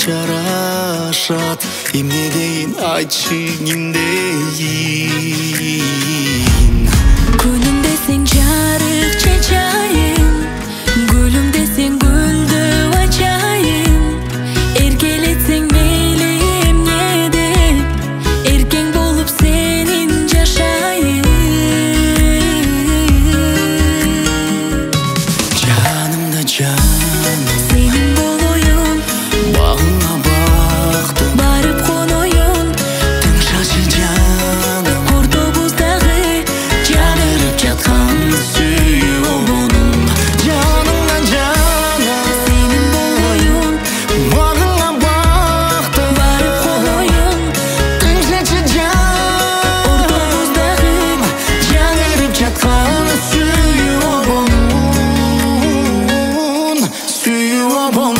жарашат, эмне дейин айтчы кимдейин. Күнүм десең жарык чачайын, гүлүм десең гүлдү ачайын. Эркелетсең мейли эмнеде, эркең болуп сенин жашайын. Жанымда жаным, Сенин болоюн, багыңа бактым, барып коноюн. тыңшачы жаным, Кордобуздагы жанырып жаткан сүйүү обонум. Жанымда жаным, сенин болоюн, багыңа бактым, барып коноюн. тыңшачы жаным, Кордобуздагы жанырып жаткан сүйүү обонум, сүйүү обонум.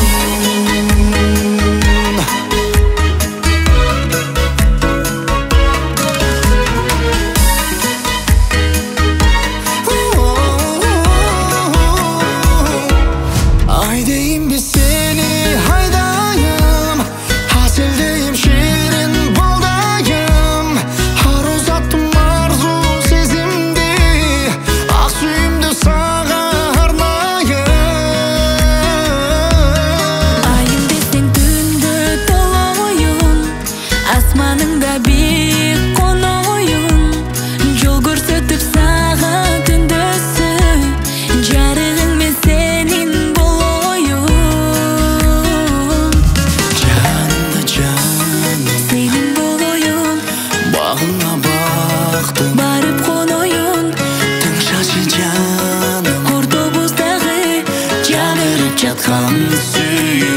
Айдейм біз сені айдайым, асылдейм шерін балдайым. Ару заттым арзу сезімде, ақ сүйімді саға арнайым. айым десең түндө толоюн, асманыңда биік коноюн. Жол көрсөтүп сага түндөсү, жарыгың мен сенин болоюн. Жанымда жаным, Сенин болоюн, багыңа бактым, барып коноюн. тыңшачы жаным, Кордобуздагы жанырып жаткан сүйүү